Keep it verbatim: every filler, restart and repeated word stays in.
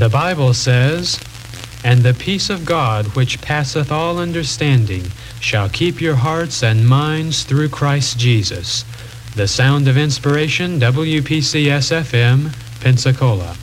The Bible says, "And the peace of God, which passeth all understanding, shall keep your hearts and minds through Christ Jesus." The Sound of Inspiration, W P C S F M, Pensacola.